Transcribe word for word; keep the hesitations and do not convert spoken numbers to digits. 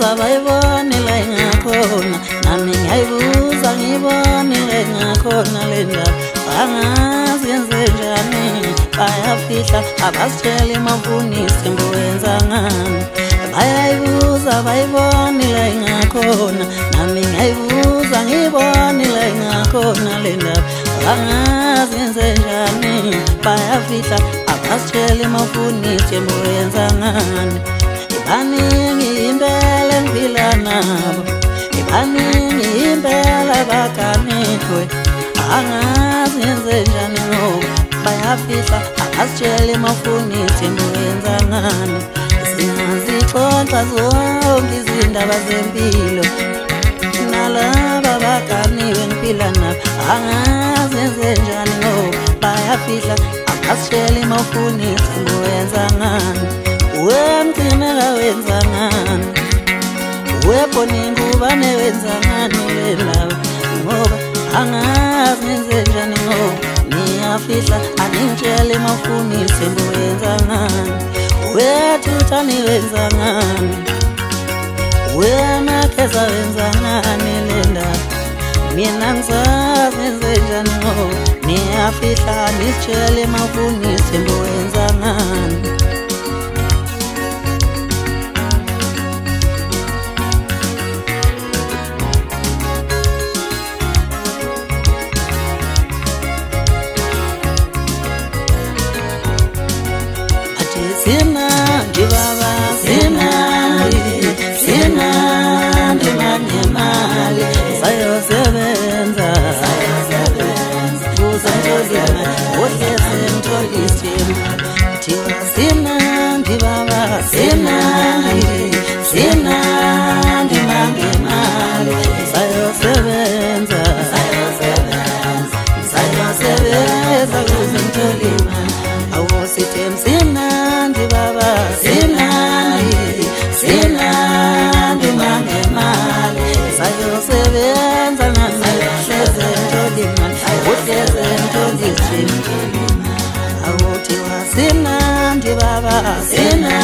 bayibuza bayibonile ngakhona nami ngiyayibuza ngibonile ngakhona le ndaba angazi yenze njani bayafihla abasitshela emavunisi mbuyenza ngani bayayibuza bayibonile ngakhona nami ngiyayibuza ngibonile ngakhona le ndaba angazi yenze njani bayafihla abasitshela emavunisi mbuyenza ngani ibaningi impela engiphila nabo ibaningi impela bakanihwe angazi yenze njani ngoba bayafihla abasitshela emavunisi mbuyenza ngani singazixoxa zonke izindaba zempilo nalaba baganiwe ngiphila nabo angazi yenze njani ngoba bayafihla abasitshela emavunisi mbuyenza ngani wemgcina kawenza ngani webona ingubane wenza ngani le ndaba ngoba angazi ngenze njani ngoba niyafihla aningitshela emavunisi mbuyenza ngani wethuthani wenza ngani wemakeza wenza ngani le ndaba mina ngisazi ngenze njani ngoba niyafihla aningitshela emavunisi mbuyenza ngani Sinandi baba sinandi sinandi manyemali sayosebenza sayosebenza uzanjozima ohlezentolisim thiwa sinandi baba sinandi sinandi manyemali sayosebenza sayosebenza sayosebenza uzantolima awositem sinandi baba sinandi sinandi mangemali sayosebenza nasehlezentolima uhlezentolisim awothiwa sinandi baba sinandi